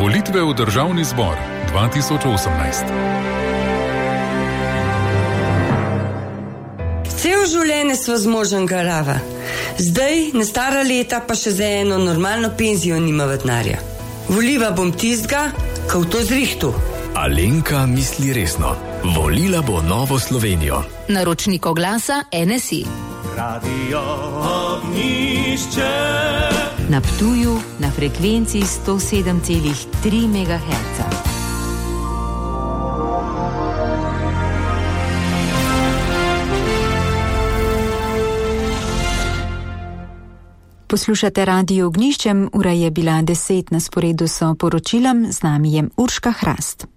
Volitve v Državni zbor 2018. Cel življenje sva zmožen garava. Zdaj, na stara leta, pa še za eno normalno penzijo nima denarja. Voliva bom tistga, ko v to zrihtu. Alenka misli resno. Volila bo Novo Slovenijo. Naročnik oglasa NSI. Radio Ognjišče. Na Ptuju na frekvenci 107,3 MHz. Poslušate Radio Ognjiščem, ura je bila 10, na sporedu so poročilom, z nami je Urška Hrast.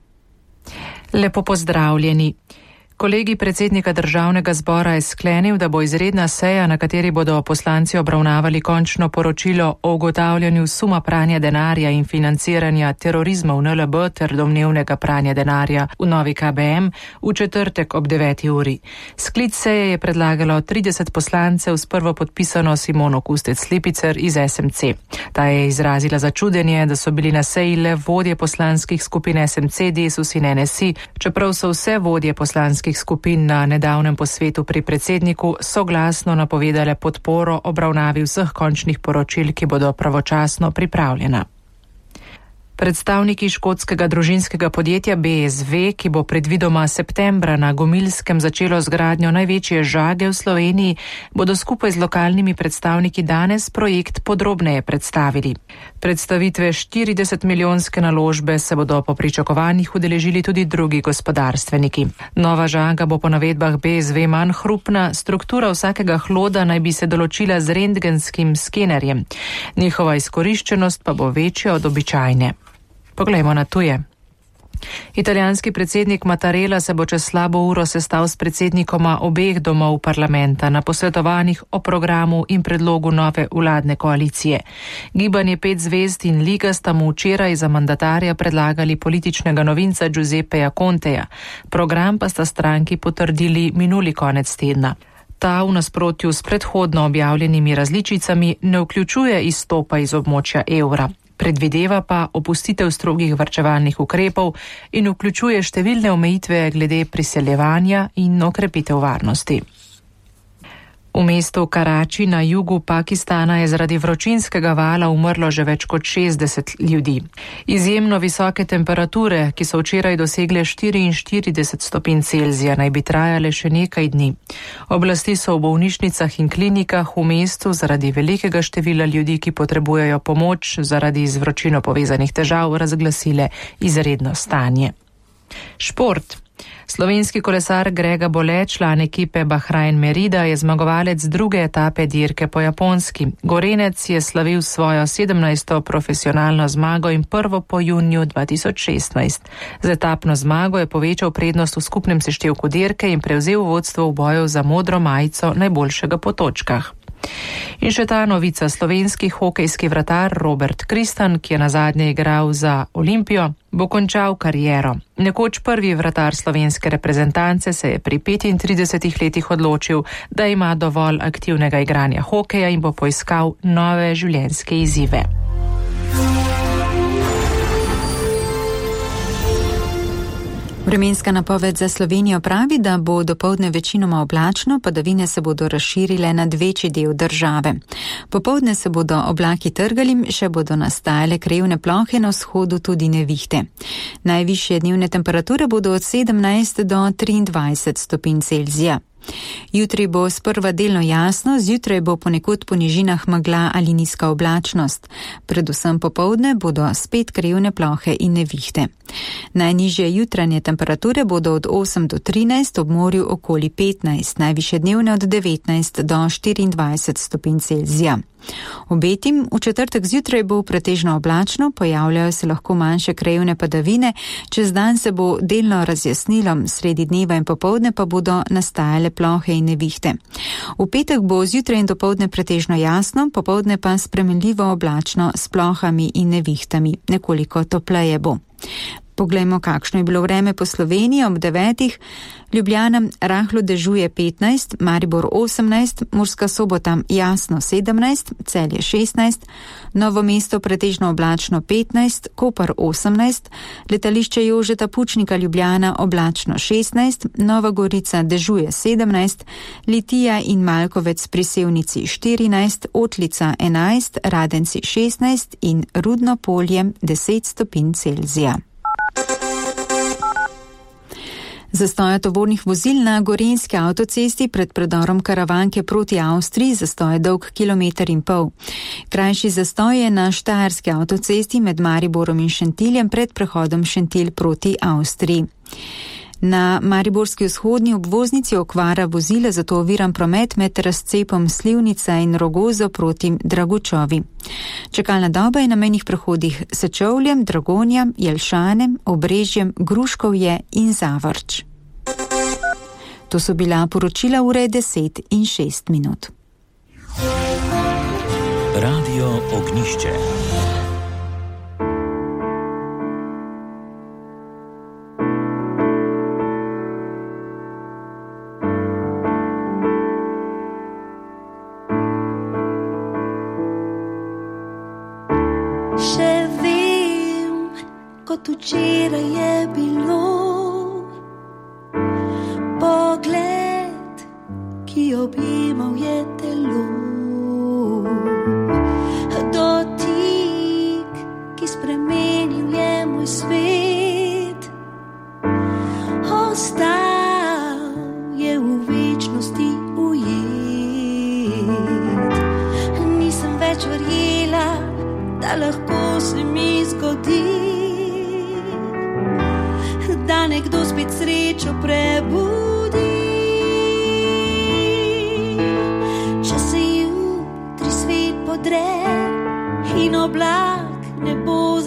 Lepo pozdravljeni. Kolegij predsednika Državnega zbora je sklenil, da bo izredna seja, na kateri bodo poslanci obravnavali končno poročilo o ugotavljanju suma pranja denarja in financiranja terorizma v NLB ter domnevnega pranja denarja v novi KBM, v četrtek ob 9. uri. Sklic seje je predlagalo 30 poslancev s prvo podpisano Simono Kustec-Lipicer iz SMC. Ta je izrazila začudenje, da so bili na seji le vodje poslanskih skupin SMC, Desus in NSI, čeprav so vse vodje poslanskih skupin na nedavnem posvetu pri predsedniku soglasno napovedale podporo obravnavi vseh končnih poročil, ki bodo pravočasno pripravljena. Predstavniki škotskega družinskega podjetja BSV, ki bo predvidoma septembra na Gomilskem začelo z gradnjo največje žage v Sloveniji, bodo skupaj z lokalnimi predstavniki danes projekt podrobneje predstavili. Predstavitve 40-milijonske naložbe se bodo po pričakovanjih udeležili tudi drugi gospodarstveniki. Nova žaga bo po navedbah BSV manj hrupna, struktura vsakega hloda naj bi se določila z rentgenskim skenerjem. Njihova izkoriščenost pa bo večja od običajne. Poglejmo na tuje. Italijanski predsednik Mattarella se bo čez slabo uro sestal s predsednikoma obeh domov parlamenta na posvetovanjih o programu in predlogu nove vladne koalicije. Gibanje 5 zvezd in Liga sta mu včeraj za mandatarja predlagali političnega novinca Giuseppeja Conteja. Program pa sta stranki potrdili minuli konec tedna. Ta v nasprotju s predhodno objavljenimi različicami ne vključuje izstopa iz območja evra. Predvideva pa opustitev strogih varčevalnih ukrepov in vključuje številne omejitve glede priseljevanja in okrepitev varnosti. V mestu Karači na jugu Pakistana je zaradi vročinskega vala umrlo že več kot 60 ljudi. Izjemno visoke temperature, ki so včeraj dosegle 44 stopinj Celzija, naj bi trajale še nekaj dni. Oblasti so v bolnišnicah in klinikah v mestu zaradi velikega števila ljudi, ki potrebujejo pomoč zaradi z vročino povezanih težav, razglasile izredno stanje. Šport. Slovenski kolesar Grega Bole, član ekipe Bahrain Merida, je zmagovalec druge etape dirke po Japonski. Gorenec je slavil svojo 17. profesionalno zmago in prvo po juniju 2016. Z etapno zmago je povečal prednost v skupnem seštevku dirke in prevzel vodstvo v boju za modro majico najboljšega po točkah. In še ta novica, slovenski hokejski vratar Robert Kristan, ki je nazadnje igral za Olimpijo, bo končal kariero. Nekoč prvi vratar slovenske reprezentance se je pri 35 letih odločil, da ima dovolj aktivnega igranja hokeja in bo poiskal nove življenjske izzive. Vremenska napoved za Slovenijo pravi, da bo dopoldne večinoma oblačno, padavine se bodo razširile nad večji del države. Popoldne se bodo oblaki trgali, še bodo nastajale krajevne plohe, na vzhodu tudi nevihte. Najvišje dnevne temperature bodo od 17 do 23 stopinj Celzija. Jutri bo sprva delno jasno, zjutraj bo ponekod po nižinah megla ali nizka oblačnost. Predvsem popoldne bodo spet krajevne plohe in nevihte. Najnižje jutranje temperature bodo od 8 do 13, ob morju okoli 15, najvišje dnevne od 19 do 24 stopinj Celzija. Obetim, v četrtek zjutraj bo pretežno oblačno, pojavljajo se lahko manjše krajevne padavine, čez dan se bo delno razjasnilo, sredi dneva in popoldne pa bodo nastajale plohe in nevihte. V petek bo zjutraj in dopoldne pretežno jasno, popoldne pa spremenljivo oblačno s plohami in nevihtami, nekoliko topleje bo. Poglejmo, kakšno je bilo vreme po Sloveniji ob 9. Ljubljana rahlo dežuje 15, Maribor 18, Murska Sobota jasno 17, Celje 16, Novo mesto pretežno oblačno 15, Koper 18, letališče Jožeta Pučnika Ljubljana oblačno 16, Nova Gorica dežuje 17, Litija in Malkovec pri Sevnici 14, Otlica 11, Radenci 16 in Rudno Polje 10 stopinj Celzija. Zastoja tovornih vozil na Gorenjski avtocesti pred predorom Karavanke proti Avstriji, zastoj je dolg 1,5 km. Krajši zastoj je na Štajerski avtocesti med Mariborom in Šentiljem pred prehodom Šentilj proti Avstriji. Na Mariborski vzhodni obvoznici okvara vozila, zato oviran promet med razcepom Slivnica in Rogozo proti Dragučovi. Čakalna doba je na mejnih prehodih Sečovljem, Dragonja, Jelšanem, Obrežjem, Gruškovje in Zavrč. To so bila poročila ure 10:06. Radio Ognišče. Včeraj je bilo pogled, ki objemal je telo, dotik, ki spremenil je moj svet, ostal je v večnosti ujet. Nisem več verjela, da lahko se mi zgodi, da nekdo spet srečo prebudi. Če se jutri svet podre in oblak ne bo